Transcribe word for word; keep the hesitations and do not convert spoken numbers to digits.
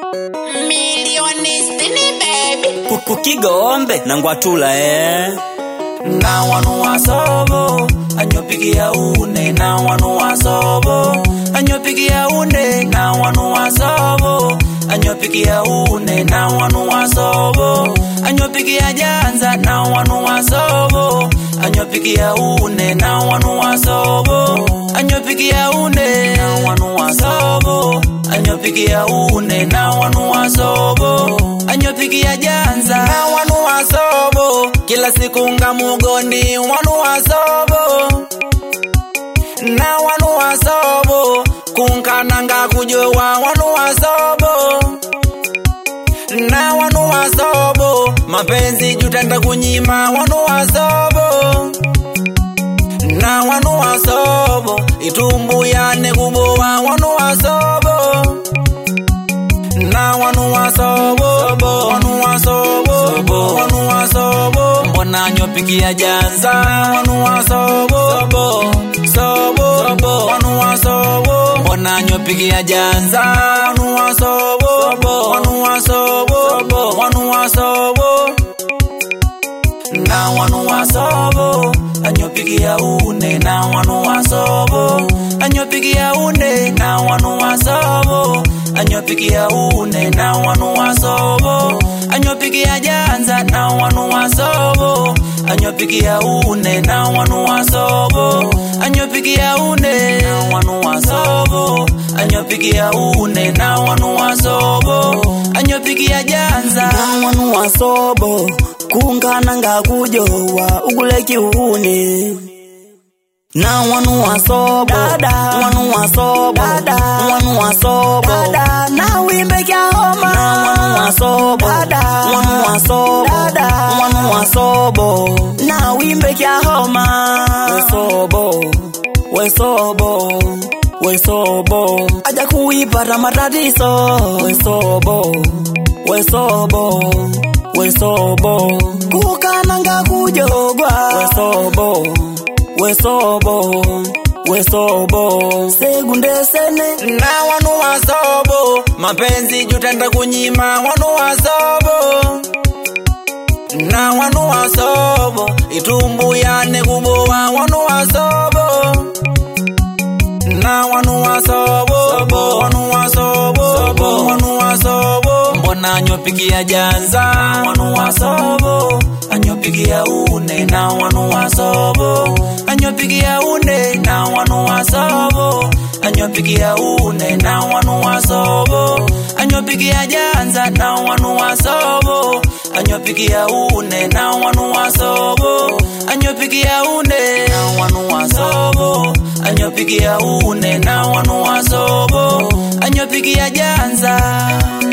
Kukigombe nangwatula eh na wanu wasobo anyopigia une na wanu wasobo anyopigia une na wanu wasobo anyopigia une na wanu wasobo anyopigia janza na wanu wasobo anyopigia une na wanu wasobo anyopigia une na wanu wasobo anyopigia une na wanu wasobo anyopigia janza na wanu wasobo kila siku ngamugoni wanu wasobo na wanu wasobo kunkananga kujowa wanu wasobo na wanu wasobo mapenzi jutanda kunyima wanu wasobo na wanu wasobo itumbu yane kubowa wanu wasobo na wanu wasobo wanu wasobo wanu wasobo mbona nyopigia janza wanu wasobo sobo wanu wasobo mbona nyopigia janza wanu wasobo wanu wasobo wanu wasobo na wanu wasobo anyopigia une na wanu wasobo anyopigia une na wanu wasobo anyopigia une na wanu wasobo anyopigia janza na wanu wasobo anyopigia une na wanu wasobo anyopigia une na wanu wasobo anyopigia une na wanu wasobo anyopigia janza na wanu wasobo kungana ngakujowa uguleki une na wanu wasobo dada wanu wasobo dada wanu wasobo dada na wimbe kya homa na wanu wasobo dada wanu wasobo dada wanu wasobo na wimbe kya homa wesobo wesobo wesobo aja kuipata matatizo wesobo wesobo wesobo kukana ngakujogwa wesobo wesobo wesobo segunde sene na wanu wasobo mapenzi jutanda kunyima wanu wasobo na wanu wasobo itumbu yane kubowa wanu wasobo na wanu wasobo wanu wasobo wanu wasobo mbona nyopigia janza wanu wasobo anyopigia une na wanu wasobo anyopigia une na wanu wasobo anyopigia une na wanu wasobo anyopigia janza na wanu wasobo anyopigia une na wanu wasobo anyopigia une na wanu wasobo anyopigia une na wanu wasobo anyopigia janza